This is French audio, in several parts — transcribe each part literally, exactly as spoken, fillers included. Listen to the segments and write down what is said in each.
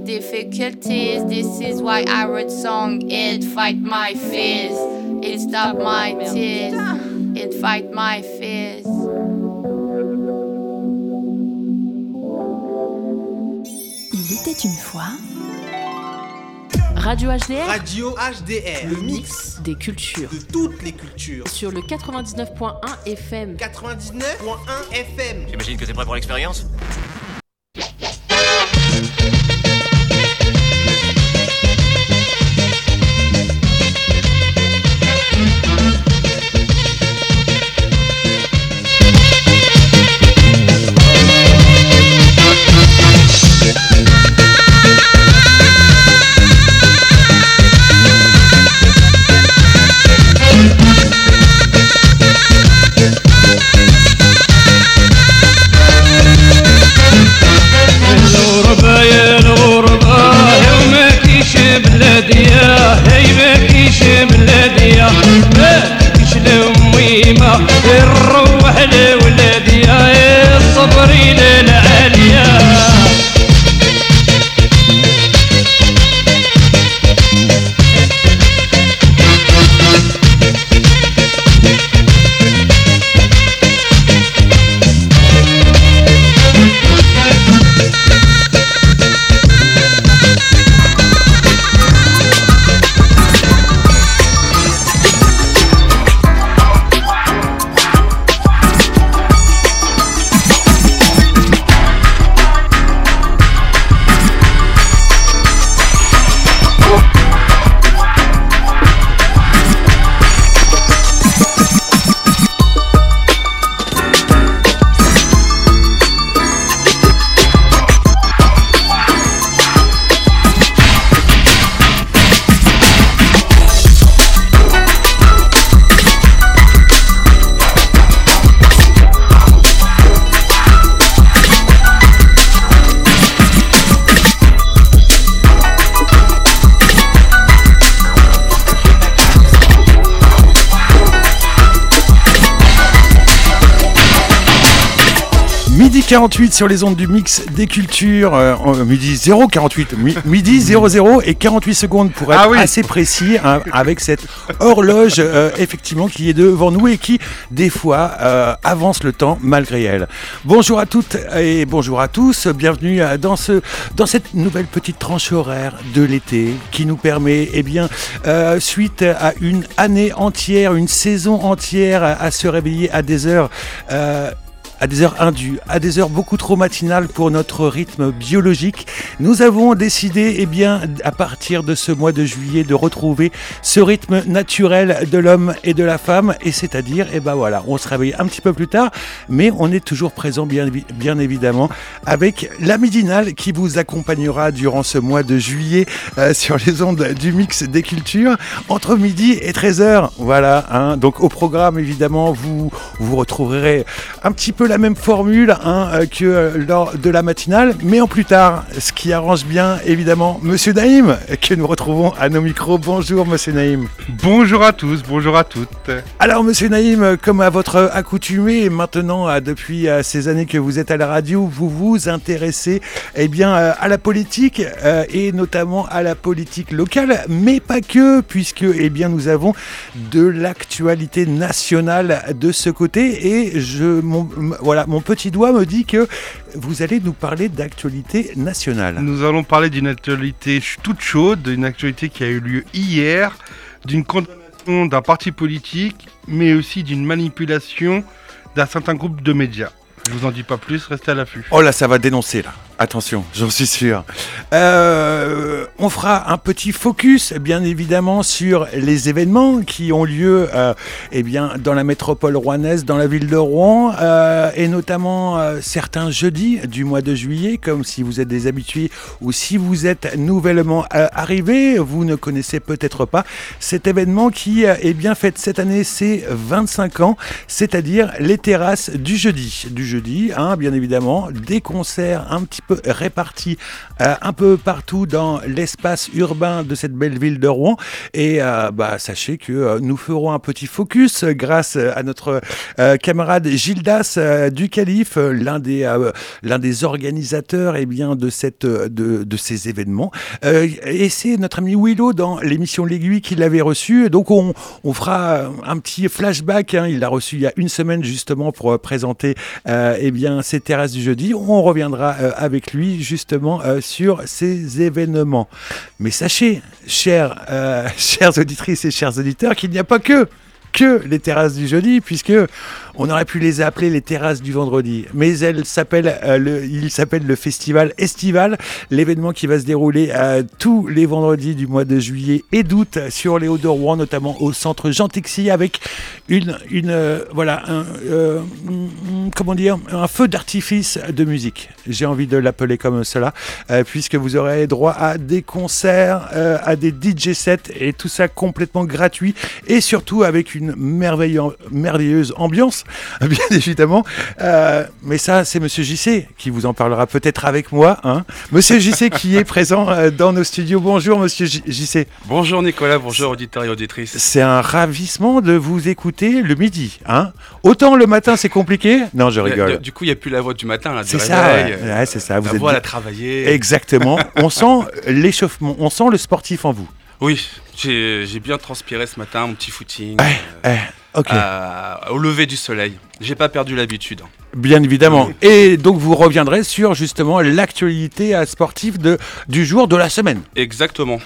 difficulties. This is why I wrote song. It fight my fears. It stop my tears. It fight my fears. Il était une fois. Radio H D R. Radio H D R. Le mix des cultures. De toutes les cultures. Sur le quatre-vingt-dix-neuf point un F M. quatre-vingt-dix-neuf point un F M. J'imagine que t'es prêt pour l'expérience ? الروح لولادي يا الصبرين العالية quarante-huit sur les ondes du mix des cultures, euh, midi zéro quarante-huit, mi- midi zéro zéro et quarante-huit secondes pour être ah oui. assez précis, hein, avec cette horloge euh, effectivement qui est devant nous et qui des fois euh, avance le temps malgré elle. Bonjour à toutes et bonjour à tous, bienvenue dans, ce, dans cette nouvelle petite tranche horaire de l'été qui nous permet, eh bien, euh, suite à une année entière, une saison entière à, à se réveiller à des heures euh, à des heures indues, à des heures beaucoup trop matinales pour notre rythme biologique. Nous avons décidé, eh bien, à partir de ce mois de juillet, de retrouver ce rythme naturel de l'homme et de la femme, et c'est-à-dire, eh ben voilà, on se réveille un petit peu plus tard, mais on est toujours présent, bien, bien évidemment, avec la midinale qui vous accompagnera durant ce mois de juillet euh, sur les ondes du mix des cultures, entre midi et treize heures. Voilà, hein. Donc au programme, évidemment, vous, vous retrouverez un petit peu la même formule hein, que lors de la matinale, mais en plus tard, ce qui arrange bien évidemment Monsieur Naïm, que nous retrouvons à nos micros. Bonjour Monsieur Naïm. Bonjour à tous, bonjour à toutes. Alors Monsieur Naïm, comme à votre accoutumée, maintenant depuis ces années que vous êtes à la radio, vous vous intéressez eh bien, à la politique euh, et notamment à la politique locale, mais pas que, puisque eh bien, nous avons de l'actualité nationale de ce côté et je... Mon, Voilà, mon petit doigt me dit que vous allez nous parler d'actualité nationale. Nous allons parler d'une actualité toute chaude, d'une actualité qui a eu lieu hier, d'une condamnation d'un parti politique, mais aussi d'une manipulation d'un certain groupe de médias. Je vous en dis pas plus, restez à l'affût. Oh là, ça va dénoncer là. Attention, j'en suis sûr. Euh, on fera un petit focus, bien évidemment, sur les événements qui ont lieu euh, eh bien, dans la métropole rouennaise, dans la ville de Rouen, euh, et notamment euh, certains jeudis du mois de juillet, comme si vous êtes des habitués ou si vous êtes nouvellement euh, arrivés, vous ne connaissez peut-être pas cet événement qui euh, eh bien, fête cette année ses vingt-cinq ans, c'est-à-dire les terrasses du jeudi. Du jeudi, hein, bien évidemment, des concerts un petit peu répartis euh, un peu peu partout dans l'espace urbain de cette belle ville de Rouen. Et euh, bah, sachez que euh, nous ferons un petit focus grâce à notre euh, camarade Gildas euh, du Calife, l'un des, euh, l'un des organisateurs eh bien, de, cette, de, de ces événements. Euh, et c'est notre ami Willow dans l'émission L'Aiguille qui l'avait reçu. Donc on, on fera un petit flashback. Hein. Il l'a reçu il y a une semaine justement pour présenter euh, eh bien, ces terrasses du jeudi. On reviendra euh, avec lui justement euh, sur ces événements. Mais sachez, chers, euh, chères auditrices et chers auditeurs, qu'il n'y a pas que que les terrasses du jeudi, puisque on aurait pu les appeler les terrasses du vendredi. Mais elles s'appellent, euh, le, il s'appelle le festival estival, l'événement qui va se dérouler euh, tous les vendredis du mois de juillet et d'août sur les Hauts-de-Rouen, notamment au centre Jean Texier, avec une, une euh, voilà, un, euh, comment dire, un feu d'artifice de musique. J'ai envie de l'appeler comme cela, euh, puisque vous aurez droit à des concerts, euh, à des D J sets et tout ça complètement gratuit et surtout avec une merveilleuse ambiance, bien évidemment. Euh, mais ça, c'est Monsieur J C qui vous en parlera peut-être avec moi. Hein. Monsieur J C qui est présent euh, dans nos studios. Bonjour, Monsieur J- JC. Bonjour Nicolas, bonjour auditeurs et auditrices. C'est un ravissement de vous écouter le midi. Hein. Autant le matin, c'est compliqué. Non, je rigole. Du, du coup, il n'y a plus la voix du matin. Là, du c'est, réveil, ça, ouais. Euh, Ouais, c'est ça. Vous la êtes voix, bien... elle a travaillé. Exactement. On sent l'échauffement, on sent le sportif en vous. Oui, j'ai, j'ai bien transpiré ce matin, mon petit footing. Ouais, euh, ouais, ok. euh, au lever du soleil. J'ai pas perdu l'habitude. Bien évidemment. Et donc vous reviendrez sur justement l'actualité sportive de, du jour de la semaine. Exactement.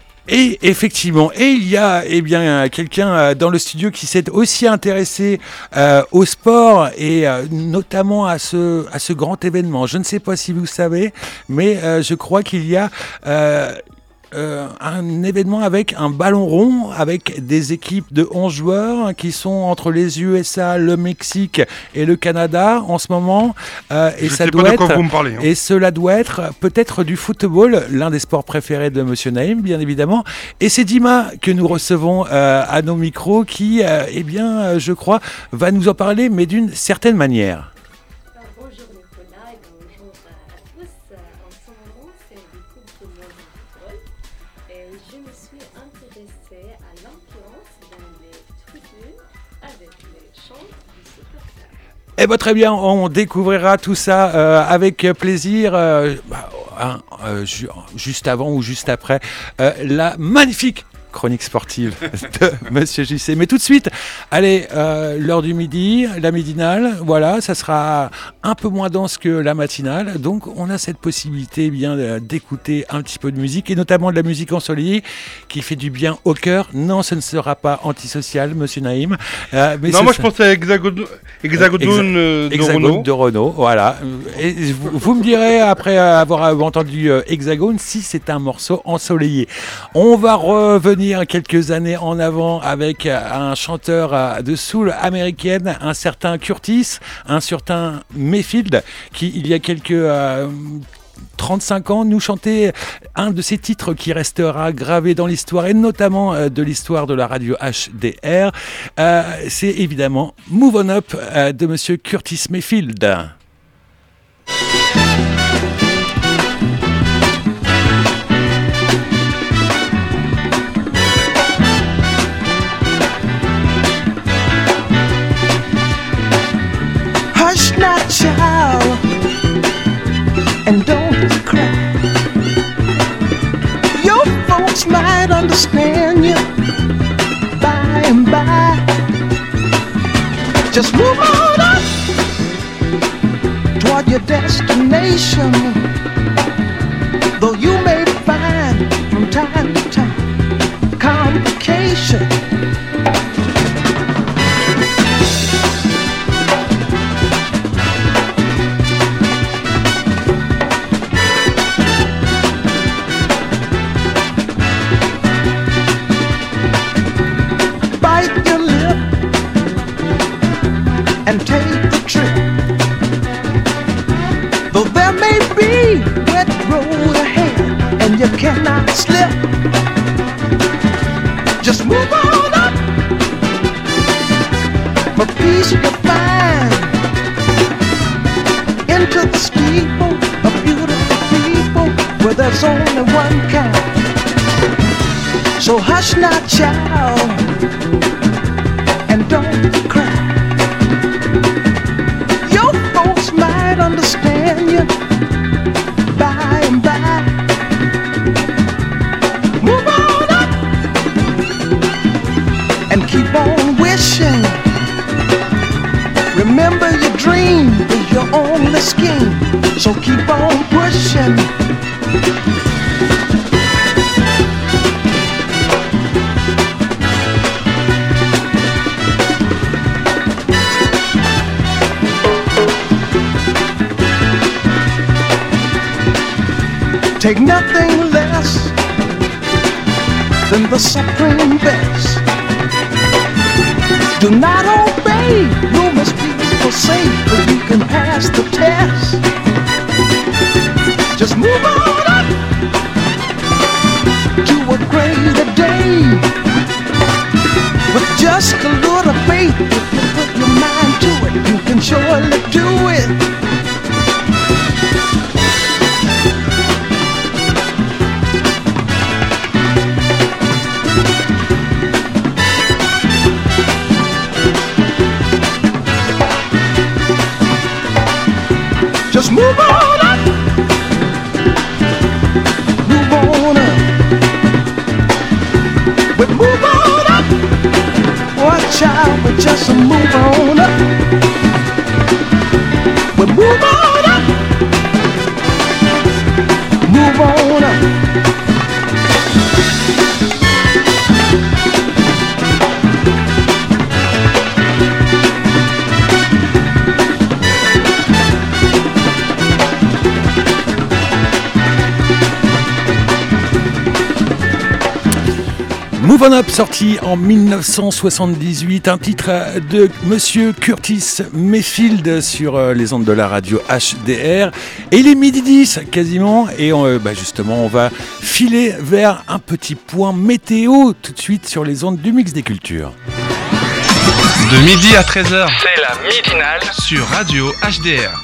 Et effectivement, et il y a eh bien, quelqu'un dans le studio qui s'est aussi intéressé euh, au sport et euh, notamment à ce, à ce grand événement. Je ne sais pas si vous savez, mais euh, je crois qu'il y a... Euh, Euh, un événement avec un ballon rond, avec des équipes de onze joueurs qui sont entre les U S A, le Mexique et le Canada en ce moment. Euh, et Je ça sais doit pas de être, quoi vous me parlez. Hein. Et cela doit être peut-être du football, l'un des sports préférés de Monsieur Naïm, bien évidemment. Et c'est Dima que nous recevons euh, à nos micros qui, euh, eh bien, je crois, va nous en parler, mais d'une certaine manière. Bonjour Nicolas et bonjour à tous. En ce moment, c'est le Coupe du monde de football et je me suis intéressée à l'ambiance dans les tribunes avec les chants du supporter. Eh bien très bien, on découvrira tout ça euh, avec plaisir. Euh, bah, hein, euh, ju- juste avant ou juste après euh, la magnifique chronique sportive de Monsieur J C. Mais tout de suite, allez, euh, l'heure du midi, la midinale, voilà, ça sera un peu moins dense que la matinale. Donc, on a cette possibilité eh bien d'écouter un petit peu de musique, et notamment de la musique ensoleillée qui fait du bien au cœur. Non, ce ne sera pas antisocial, Monsieur Naïm. Euh, mais non, moi ce... je pensais à Hexagon- Hexagonone euh, de Hexagone Renault. de Renault, voilà. Et vous, vous me direz, après avoir entendu euh, Hexagone, si c'est un morceau ensoleillé. On va revenir quelques années en avant avec un chanteur de soul américaine, un certain Curtis, un certain Mayfield, qui il y a quelques euh, trente-cinq ans nous chantait un de ces titres qui restera gravé dans l'histoire, et notamment euh, de l'histoire de la radio H D R. Euh, c'est évidemment Move On Up euh, de Monsieur Curtis Mayfield. Hush not, child, and don't cry. Your folks might understand you by and by. Just move on up toward your destination. Though you may find from time to time complication. And take the trip. Though there may be wet road ahead and you cannot slip, just move on up. For peace you'll find into the steeple of beautiful people where their there's only one kind. So hush not, child, and don't cry. Your folks might understand you by and by. Move on up and keep on wishing. Remember your dream is your only scheme, so keep on pushing. Take nothing less than the supreme best. Do not obey rumors people say, but you can pass the test. Just move on up to a greater day. With just a little faith, if you put your mind to it, you can surely do it. Just move on up, move on up, but move on up, watch out, but just move on up, but move on up, move on up. Move On Up, sorti en dix-neuf cent soixante-dix-huit, un titre de Monsieur Curtis Mayfield sur les ondes de la radio H D R. Et il est midi dix quasiment, et on, bah justement on va filer vers un petit point météo tout de suite sur les ondes du Mix des Cultures. De midi à treize heures, c'est la midinale sur radio H D R.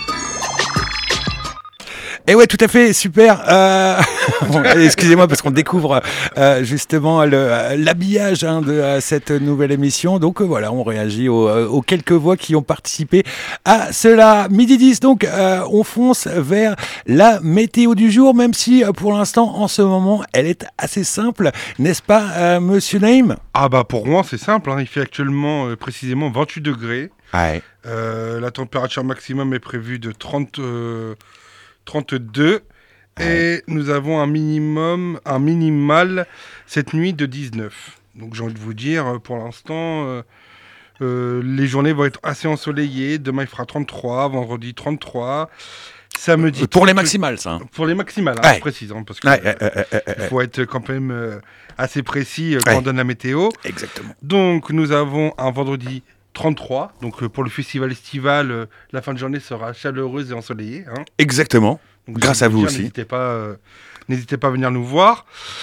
Et ouais, tout à fait, super. Euh... bon, excusez-moi parce qu'on découvre euh, justement le, l'habillage hein, de euh, cette nouvelle émission. Donc euh, voilà, on réagit aux, euh, aux quelques voix qui ont participé à cela. Midi dix, donc euh, on fonce vers la météo du jour, même si euh, pour l'instant, en ce moment, elle est assez simple, n'est-ce pas, euh, Monsieur Naïm ? Ah bah pour moi, c'est simple. Hein. Il fait actuellement euh, précisément vingt-huit degrés. Ouais. Euh, la température maximum est prévue de trente. Euh, trente-deux et nous avons un minimum, un minimal cette nuit de dix-neuf. Donc j'ai envie de vous dire, pour l'instant, euh, euh, les journées vont être assez ensoleillées. Demain il fera trente-trois, vendredi trente-trois, samedi... Pour les maximales, ça. Hein. Pour les maximales, hein, ouais. je précise, hein, parce qu'il ouais, euh, euh, euh, euh, faut être quand même euh, assez précis euh, quand ouais. on donne la météo. Exactement. Donc nous avons un vendredi trente-trois, donc euh, pour le festival estival, euh, la fin de journée sera chaleureuse et ensoleillée. Hein. Exactement, donc, grâce à vous dire, aussi. N'hésitez pas, euh, n'hésitez pas à venir nous voir.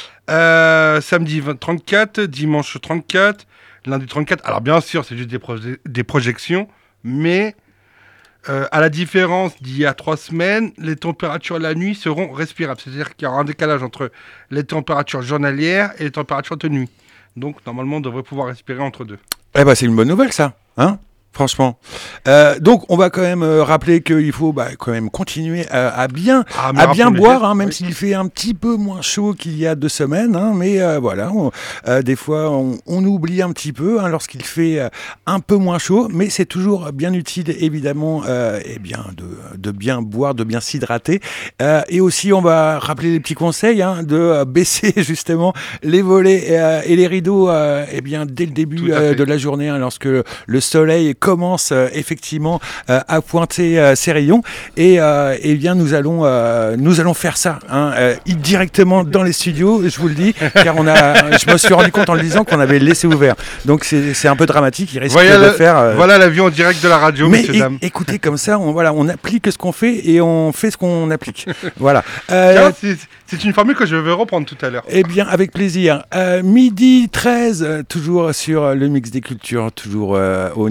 Euh, samedi trente-quatre, dimanche trente-quatre, lundi trente-quatre. Alors bien sûr, c'est juste des, proje- des projections, mais euh, à la différence d'il y a trois semaines, les températures la nuit seront respirables. C'est-à-dire qu'il y aura un décalage entre les températures journalières et les températures de nuit. Donc normalement, on devrait pouvoir respirer entre deux. Eh ben, c'est une bonne nouvelle, ça, hein ? Franchement. Euh, donc, on va quand même euh, rappeler qu'il faut bah, quand même continuer euh, à bien, ah, à bien boire, hein, même oui. s'il fait un petit peu moins chaud qu'il y a deux semaines. Hein, mais euh, voilà, on, euh, des fois, on, on oublie un petit peu hein, lorsqu'il fait euh, un peu moins chaud. Mais c'est toujours bien utile, évidemment, euh, eh bien, de, de bien boire, de bien s'hydrater. Euh, et aussi, on va rappeler les petits conseils hein, de euh, baisser justement les volets et, euh, et les rideaux euh, eh bien, dès le début euh, de la journée, hein, lorsque le soleil commence euh, effectivement euh, à pointer euh, ses rayons et euh, eh bien nous allons euh, nous allons faire ça hein, euh, directement dans les studios, je vous le dis, car on a je me suis rendu compte en le disant qu'on avait laissé ouvert, donc c'est, c'est un peu dramatique, il risque voilà de le, faire euh... voilà la vue en direct de la radio, mais messieurs é- dames. Écoutez, comme ça on voilà on applique ce qu'on fait et on fait ce qu'on applique. Voilà. Euh, c'est, c'est une formule que je vais reprendre tout à l'heure. Eh bien avec plaisir. Euh, midi treize, toujours sur le Mix des Cultures, toujours euh, au niveau de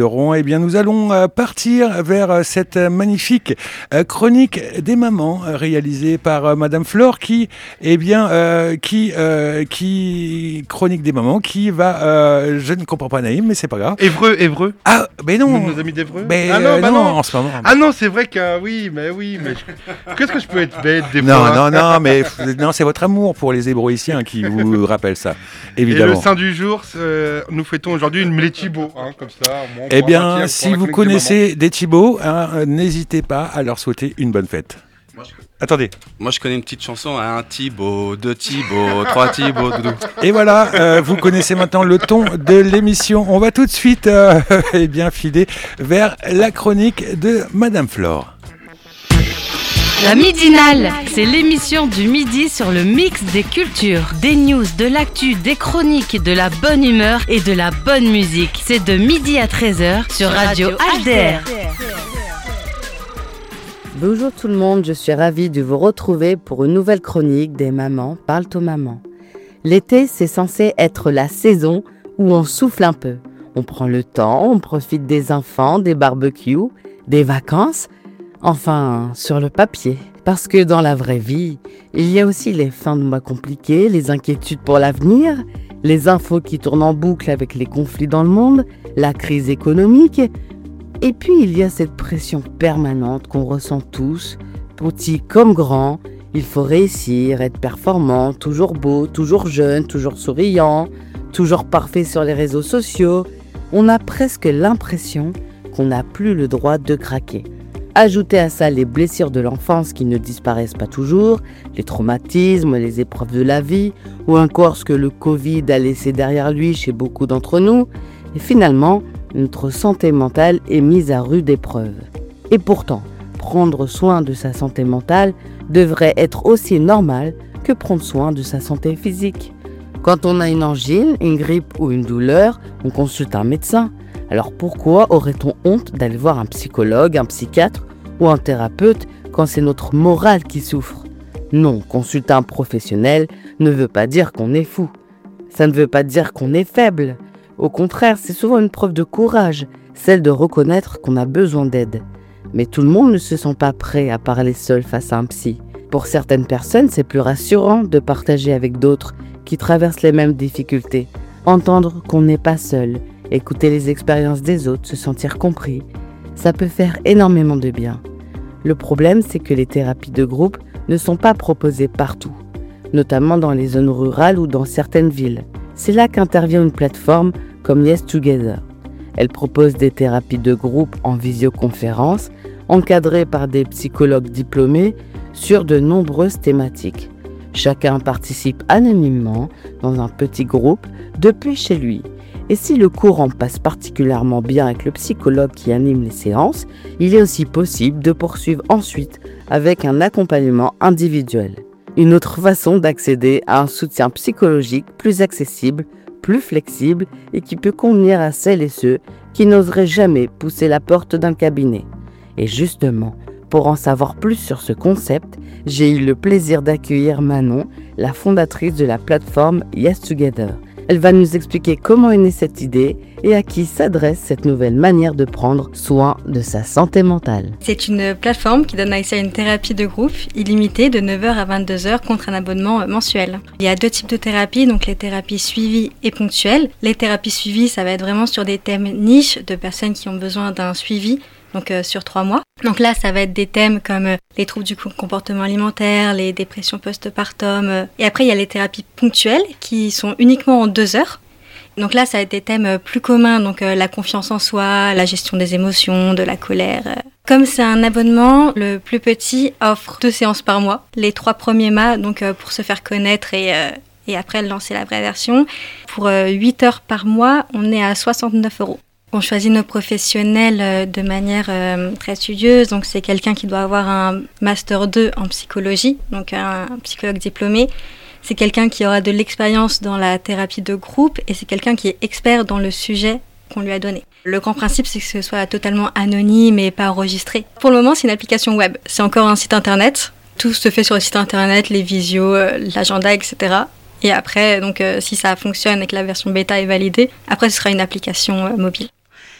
Fleuron, eh bien, nous allons euh, partir vers euh, cette magnifique euh, chronique des mamans euh, réalisée par euh, Madame Flore, qui, eh bien, euh, qui, euh, qui chronique des mamans, qui va, euh, je ne comprends pas Naïm, mais c'est pas grave. Évreux, Évreux. Ah, mais non. Nos amis d'Évreux. Mais ah non, euh, bah non, non, en ce moment. Ah non, c'est vrai que oui, mais oui, mais je... qu'est-ce que je peux être bête des Non, fois. non, non, mais non, c'est votre amour pour les hébroïciens qui vous rappelle ça, évidemment. Et le saint du jour, euh, nous fêtons aujourd'hui une les Thibaut, hein, comme ça. Bon, eh bien, si vous connaissez des Thibaut, hein, n'hésitez pas à leur souhaiter une bonne fête. Moi, je... Attendez. Moi, je connais une petite chanson, un Thibaut, deux Thibaut, trois Thibaut, doudou. Et voilà, euh, vous connaissez maintenant le ton de l'émission. On va tout de suite, euh, eh bien, filer vers la chronique de Madame Flore. La Midinale, c'est l'émission du midi sur le mix des cultures, des news, de l'actu, des chroniques, de la bonne humeur et de la bonne musique. C'est de midi à treize heures sur Radio H D R. Bonjour tout le monde, je suis ravie de vous retrouver pour une nouvelle chronique des mamans parlent aux mamans. L'été, c'est censé être la saison où on souffle un peu. On prend le temps, on profite des enfants, des barbecues, des vacances. Enfin, sur le papier. Parce que dans la vraie vie, il y a aussi les fins de mois compliquées, les inquiétudes pour l'avenir, les infos qui tournent en boucle avec les conflits dans le monde, la crise économique. Et puis il y a cette pression permanente qu'on ressent tous, petits comme grands. Il faut réussir, être performant, toujours beau, toujours jeune, toujours souriant, toujours parfait sur les réseaux sociaux. On a presque l'impression qu'on n'a plus le droit de craquer. Ajoutez à ça les blessures de l'enfance qui ne disparaissent pas toujours, les traumatismes, les épreuves de la vie, ou encore ce que le Covid a laissé derrière lui chez beaucoup d'entre nous, et finalement, notre santé mentale est mise à rude épreuve. Et pourtant, prendre soin de sa santé mentale devrait être aussi normal que prendre soin de sa santé physique. Quand on a une angine, une grippe ou une douleur, on consulte un médecin. Alors pourquoi aurait-on honte d'aller voir un psychologue, un psychiatre ou un thérapeute quand c'est notre morale qui souffre? Non, consulter un professionnel ne veut pas dire qu'on est fou. Ça ne veut pas dire qu'on est faible. Au contraire, c'est souvent une preuve de courage, celle de reconnaître qu'on a besoin d'aide. Mais tout le monde ne se sent pas prêt à parler seul face à un psy. Pour certaines personnes, c'est plus rassurant de partager avec d'autres qui traversent les mêmes difficultés. Entendre qu'on n'est pas seul, écouter les expériences des autres, se sentir compris, ça peut faire énormément de bien. Le problème, c'est que les thérapies de groupe ne sont pas proposées partout, notamment dans les zones rurales ou dans certaines villes. C'est là qu'intervient une plateforme comme Yes Together. Elle propose des thérapies de groupe en visioconférence, encadrées par des psychologues diplômés sur de nombreuses thématiques. Chacun participe anonymement dans un petit groupe depuis chez lui. Et si le courant passe particulièrement bien avec le psychologue qui anime les séances, il est aussi possible de poursuivre ensuite avec un accompagnement individuel. Une autre façon d'accéder à un soutien psychologique plus accessible, plus flexible et qui peut convenir à celles et ceux qui n'oseraient jamais pousser la porte d'un cabinet. Et justement, pour en savoir plus sur ce concept, j'ai eu le plaisir d'accueillir Manon, la fondatrice de la plateforme Yes Together. Elle va nous expliquer comment est née cette idée et à qui s'adresse cette nouvelle manière de prendre soin de sa santé mentale. C'est une plateforme qui donne accès à une thérapie de groupe illimitée de neuf heures à vingt-deux heures contre un abonnement mensuel. Il y a deux types de thérapies, donc les thérapies suivies et ponctuelles. Les thérapies suivies, ça va être vraiment sur des thèmes niches de personnes qui ont besoin d'un suivi, donc euh, sur trois mois. Donc là, ça va être des thèmes comme euh, les troubles du comportement alimentaire, les dépressions post-partum. Euh, et après, il y a les thérapies ponctuelles qui sont uniquement en deux heures. Donc là, ça va être des thèmes euh, plus communs, donc euh, la confiance en soi, la gestion des émotions, de la colère. Euh. Comme c'est un abonnement, le plus petit offre deux séances par mois, les trois premiers mois, donc euh, pour se faire connaître et, euh, et après lancer la vraie version. Pour euh, huit heures par mois, on est à soixante-neuf euros. On choisit nos professionnels de manière euh, très studieuse, donc c'est quelqu'un qui doit avoir un master deux en psychologie, donc un, un psychologue diplômé. C'est quelqu'un qui aura de l'expérience dans la thérapie de groupe et c'est quelqu'un qui est expert dans le sujet qu'on lui a donné. Le grand principe, c'est que ce soit totalement anonyme et pas enregistré. Pour le moment, c'est une application web. C'est encore un site internet. Tout se fait sur le site internet, les visios, euh, l'agenda, et cetera. Et après, donc, euh, si ça fonctionne et que la version bêta est validée, après, ce sera une application euh, mobile.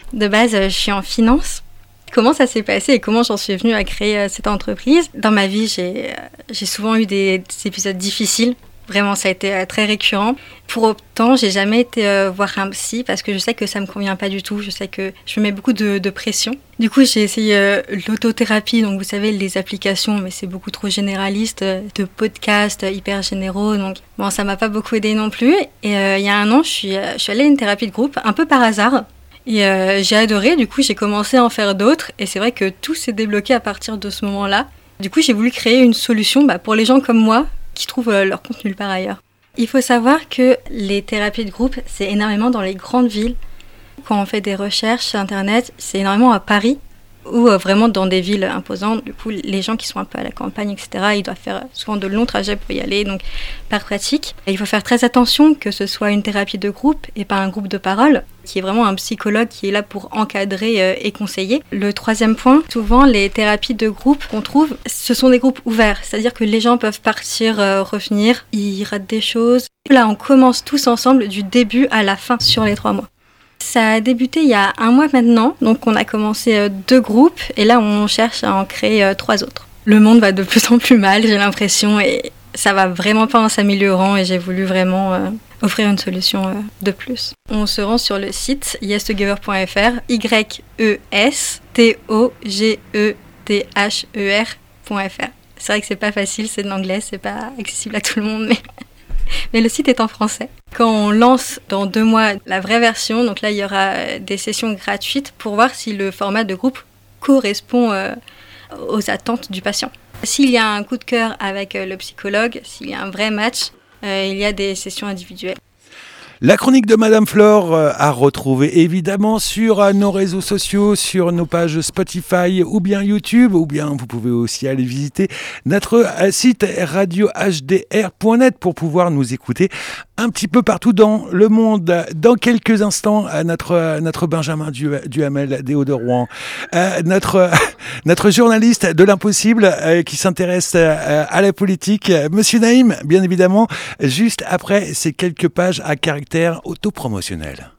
De base, je suis en finance. Comment ça s'est passé et comment j'en suis venue à créer euh, cette entreprise? Dans ma vie, j'ai, euh, j'ai souvent eu des, des épisodes difficiles. Vraiment, ça a été euh, très récurrent. Pour autant, j'ai jamais été euh, voir un psy parce que je sais que ça me convient pas du tout. Je sais que je me mets beaucoup de, de pression. Du coup, j'ai essayé euh, l'autothérapie. Donc, vous savez, les applications, mais c'est beaucoup trop généraliste, euh, de podcasts euh, hyper généraux. Donc, bon, ça m'a pas beaucoup aidé non plus. Et euh, il y a un an, je suis, euh, je suis allée à une thérapie de groupe, un peu par hasard. Et euh, j'ai adoré. Du coup, j'ai commencé à en faire d'autres. Et c'est vrai que tout s'est débloqué à partir de ce moment-là. Du coup, j'ai voulu créer une solution bah, pour les gens comme moi, qui trouvent euh, leur compte nulle part ailleurs. Il faut savoir que les thérapies de groupe, c'est énormément dans les grandes villes. Quand on fait des recherches sur Internet, c'est énormément à Paris ou euh, vraiment dans des villes imposantes. Du coup, les gens qui sont un peu à la campagne, et cetera, ils doivent faire souvent de longs trajets pour y aller, donc par pratique. Et il faut faire très attention que ce soit une thérapie de groupe et pas un groupe de parole, qui est vraiment un psychologue qui est là pour encadrer euh, et conseiller. Le troisième point, souvent les thérapies de groupe qu'on trouve, ce sont des groupes ouverts, c'est-à-dire que les gens peuvent partir, euh, revenir, ils ratent des choses. Là, on commence tous ensemble du début à la fin sur les trois mois. Ça a débuté il y a un mois maintenant, donc on a commencé euh, deux groupes et là on cherche à en créer euh, trois autres. Le monde va de plus en plus mal, j'ai l'impression, et ça va vraiment pas en s'améliorant et j'ai voulu vraiment euh, offrir une solution euh, de plus. On se rend sur le site yes together point f r, Y E S T O G E T H E R point f r. C'est vrai que c'est pas facile, c'est de l'anglais, c'est pas accessible à tout le monde, mais... Mais le site est en français. Quand on lance dans deux mois la vraie version, donc là il y aura des sessions gratuites pour voir si le format de groupe correspond euh, aux attentes du patient. S'il y a un coup de cœur avec euh, le psychologue, s'il y a un vrai match, euh, il y a des sessions individuelles. La chronique de Madame Flore euh, à retrouver évidemment sur euh, nos réseaux sociaux, sur nos pages Spotify ou bien YouTube, ou bien vous pouvez aussi aller visiter notre euh, site radio h d r point net pour pouvoir nous écouter un petit peu partout dans le monde. Dans quelques instants, euh, notre, euh, notre Benjamin du, Duhamel des Hauts-de-Rouen, euh, notre, euh, notre journaliste de l'impossible euh, qui s'intéresse euh, à la politique, euh, Monsieur Naïm, bien évidemment, juste après ces quelques pages à caractère autopromotionnel.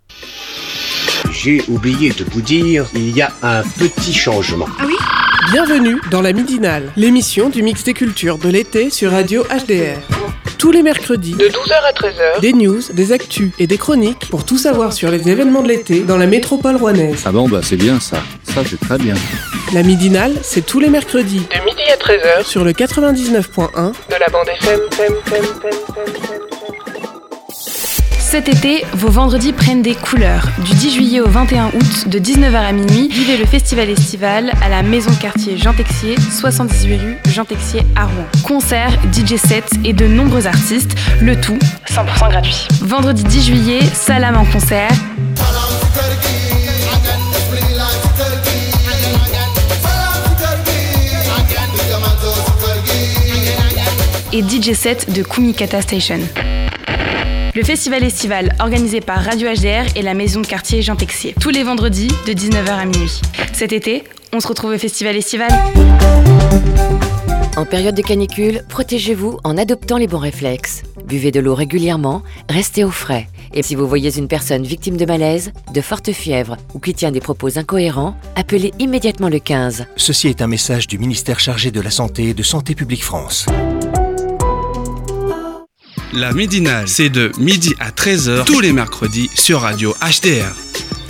J'ai oublié de vous dire, il y a un petit changement. Ah oui ? Bienvenue dans la Midinale, l'émission du mix des cultures de l'été sur Radio H D R. Tous les mercredis, de douze heures à treize heures, des news, des actus et des chroniques pour tout savoir sur les événements de l'été dans la métropole rouennaise. Ah bon, bah c'est bien ça. Ça, c'est très bien. La Midinale, c'est tous les mercredis, de midi à treize heures, sur le quatre-vingt-dix-neuf point un de la bande F M. Cet été, vos vendredis prennent des couleurs. Du dix juillet au vingt et un août, de dix-neuf heures à minuit, vivez le festival estival à la maison quartier Jean Texier, soixante-dix-huit rue Jean Texier à Rouen. Concerts, D J sets et de nombreux artistes, le tout cent pour cent gratuit. Vendredi dix juillet, Salam en concert. Et D J set de Kumikata Station. Le festival estival organisé par Radio H D R et la maison de quartier Jean Texier. Tous les vendredis de dix-neuf heures à minuit. Cet été, on se retrouve au festival estival. En période de canicule, protégez-vous en adoptant les bons réflexes. Buvez de l'eau régulièrement, restez au frais. Et si vous voyez une personne victime de malaise, de forte fièvre ou qui tient des propos incohérents, appelez immédiatement le quinze. Ceci est un message du ministère chargé de la Santé et de Santé publique France. La Midinale, c'est de midi à treize heures tous les mercredis sur Radio H D R.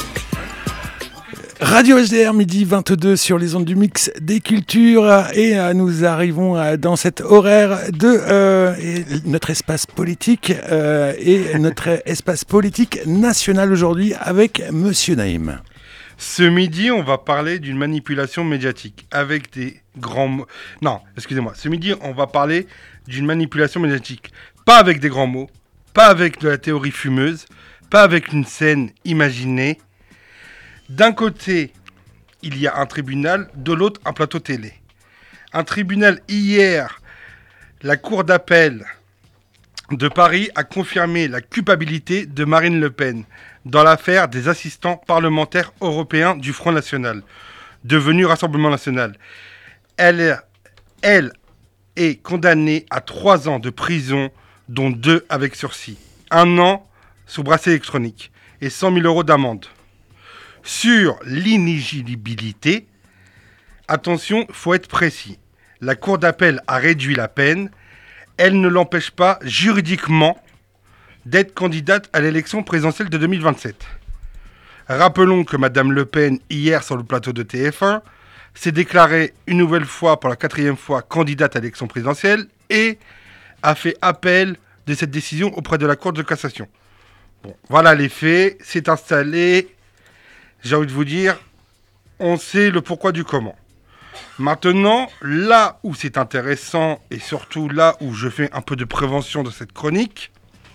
Radio H D R, midi vingt-deux sur les ondes du mix des cultures et euh, nous arrivons euh, dans cet horaire de euh, notre espace politique euh, et notre espace politique national aujourd'hui avec Monsieur Naïm. Ce midi, on va parler d'une manipulation médiatique avec des grands mots. Non, excusez-moi. Ce midi, on va parler d'une manipulation médiatique. Pas avec des grands mots, pas avec de la théorie fumeuse, pas avec une scène imaginée. D'un côté, il y a un tribunal, de l'autre, un plateau télé. Un tribunal, hier, la Cour d'appel de Paris a confirmé la culpabilité de Marine Le Pen dans l'affaire des assistants parlementaires européens du Front National, devenu Rassemblement National. Elle, elle est condamnée à trois ans de prison, dont deux avec sursis. Un an sous bracelet électronique et cent mille euros d'amende. Sur l'inéligibilité, attention, il faut être précis. La Cour d'appel a réduit la peine. Elle ne l'empêche pas juridiquement d'être candidate à l'élection présidentielle de deux mille vingt-sept. Rappelons que Madame Le Pen, hier sur le plateau de T F un, s'est déclarée une nouvelle fois, pour la quatrième fois, candidate à l'élection présidentielle et a fait appel de cette décision auprès de la Cour de cassation. Bon, voilà les faits, c'est installé. J'ai envie de vous dire, on sait le pourquoi du comment. Maintenant, là où c'est intéressant, et surtout là où je fais un peu de prévention de cette chronique,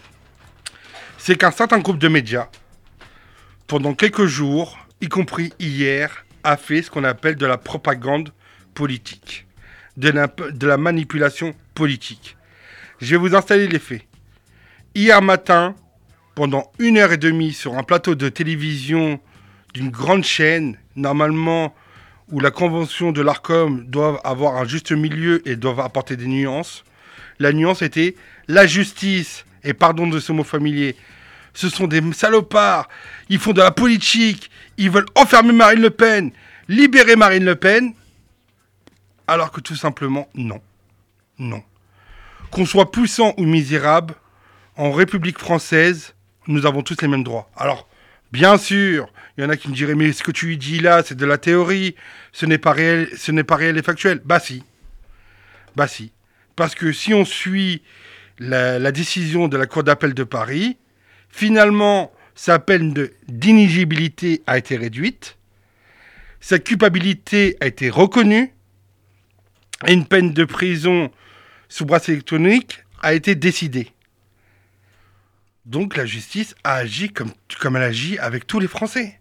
c'est qu'un certain groupe de médias, pendant quelques jours, y compris hier, a fait ce qu'on appelle de la propagande politique, de la, de la manipulation politique. Je vais vous installer les faits. Hier matin, pendant une heure et demie, sur un plateau de télévision d'une grande chaîne, normalement, où la convention de l'Arcom doit avoir un juste milieu et doivent apporter des nuances, la nuance était la justice, et pardon de ce mot familier, ce sont des salopards, ils font de la politique, ils veulent enfermer Marine Le Pen, libérer Marine Le Pen, alors que tout simplement, non. Non. Qu'on soit puissant ou misérable, en République française, nous avons tous les mêmes droits. Alors, bien sûr, il y en a qui me diraient, mais ce que tu dis là, c'est de la théorie, ce n'est pas réel, ce n'est pas réel et factuel. Bah si. Bah si. Parce que si on suit la, la décision de la Cour d'appel de Paris, finalement, sa peine de, d'inéligibilité a été réduite, sa culpabilité a été reconnue, et une peine de prison sous bracelet électronique a été décidée. Donc la justice a agi comme, comme elle agit avec tous les Français.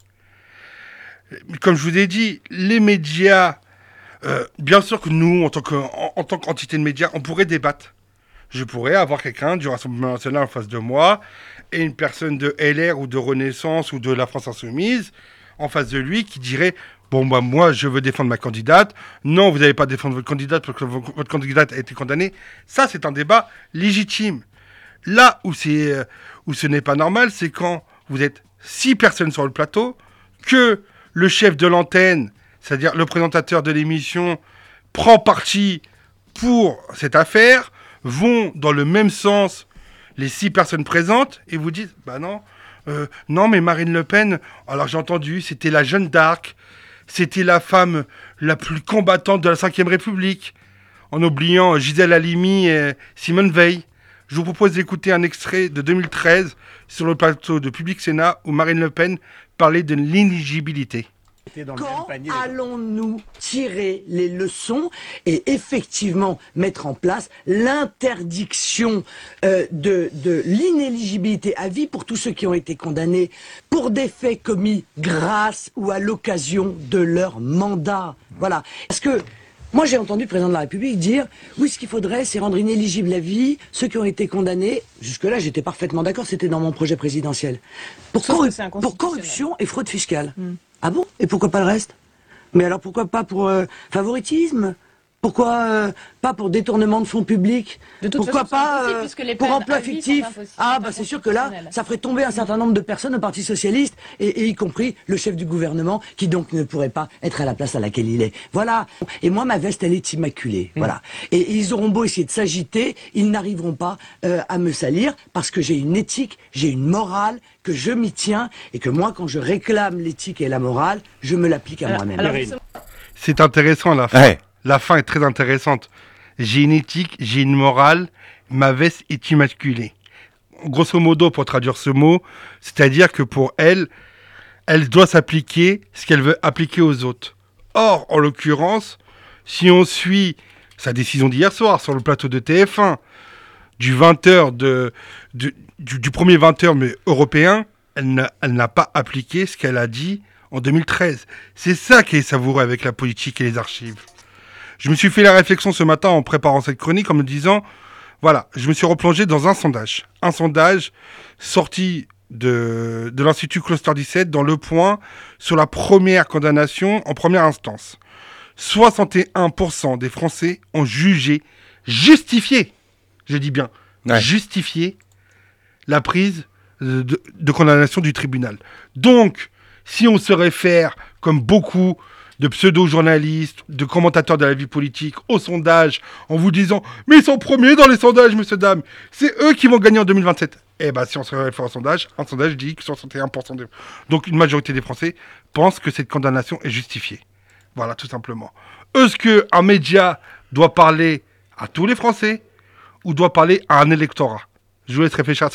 Comme je vous ai dit, les médias, euh, bien sûr que nous, en tant, que, en, en tant qu'entité de médias, on pourrait débattre. Je pourrais avoir quelqu'un du Rassemblement national en face de moi et une personne de L R ou de Renaissance ou de la France Insoumise en face de lui qui dirait « Bon, bah, moi, je veux défendre ma candidate. Non, vous n'allez pas défendre votre candidate parce que votre candidate a été condamnée. » Ça, c'est un débat légitime. Là où, c'est, euh, où ce n'est pas normal, c'est quand vous êtes six personnes sur le plateau, que le chef de l'antenne, c'est-à-dire le présentateur de l'émission, prend parti pour cette affaire, vont dans le même sens les six personnes présentes et vous disent « Bah non, euh, non mais Marine Le Pen, alors j'ai entendu, c'était la Jeanne d'Arc, c'était la femme la plus combattante de la cinquième République, en oubliant Gisèle Halimi et Simone Veil. » Je vous propose d'écouter un extrait de deux mille treize sur le plateau de Public Sénat où Marine Le Pen parlait de l'inéligibilité. Quand allons-nous tirer les leçons et effectivement mettre en place l'interdiction euh, de, de l'inéligibilité à vie pour tous ceux qui ont été condamnés pour des faits commis grâce ou à l'occasion de leur mandat? Voilà. Parce que moi, j'ai entendu le président de la République dire « Oui, ce qu'il faudrait, c'est rendre inéligible à vie ceux qui ont été condamnés. » Jusque-là, j'étais parfaitement d'accord, c'était dans mon projet présidentiel. Pour, corru- pour corruption et fraude fiscale. Mm. Ah bon? Et pourquoi pas le reste? Mais alors pourquoi pas pour euh, favoritisme? Pourquoi euh, pas pour détournement de fonds publics? De toute Pourquoi façon, pas euh, les pour emploi fictif? Ah bah c'est sûr que là, ça ferait tomber un certain nombre de personnes au Parti Socialiste, et, et y compris le chef du gouvernement, qui donc ne pourrait pas être à la place à laquelle il est. Voilà. Et moi, ma veste, elle est immaculée. Mmh. Voilà. Et, et ils auront beau essayer de s'agiter, ils n'arriveront pas euh, à me salir, parce que j'ai une éthique, j'ai une morale, que je m'y tiens, et que moi, quand je réclame l'éthique et la morale, je me l'applique à alors, moi-même. Alors, c'est intéressant la fin. Ouais. La fin est très intéressante. J'ai une éthique, j'ai une morale, ma veste est immaculée. Grosso modo, pour traduire ce mot, c'est-à-dire que pour elle, elle doit s'appliquer ce qu'elle veut appliquer aux autres. Or, en l'occurrence, si on suit sa décision d'hier soir sur le plateau de T F un, du vingt heures de, de, du, du premier vingt heures mais européen, elle n'a, elle n'a pas appliqué ce qu'elle a dit en deux mille treize. C'est ça qui est savoureux avec la politique et les archives. Je me suis fait la réflexion ce matin en préparant cette chronique en me disant, voilà, je me suis replongé dans un sondage. Un sondage sorti de, de l'Institut Cluster dix-sept dans Le Point sur la première condamnation en première instance. soixante et un pour cent des Français ont jugé, justifié, je dis bien, ouais. justifié la prise de, de condamnation du tribunal. Donc, si on se réfère, comme beaucoup de pseudo-journalistes, de commentateurs de la vie politique, aux sondages, en vous disant « Mais ils sont premiers dans les sondages, messieurs, dames. C'est eux qui vont gagner en deux mille vingt-sept. » Eh bien, si on se réfère au sondage, un sondage dit que soixante et un pour cent des... Donc, une majorité des Français pensent que cette condamnation est justifiée. Voilà, tout simplement. Est-ce qu'un média doit parler à tous les Français ou doit parler à un électorat ? Je vous laisse réfléchir à ça.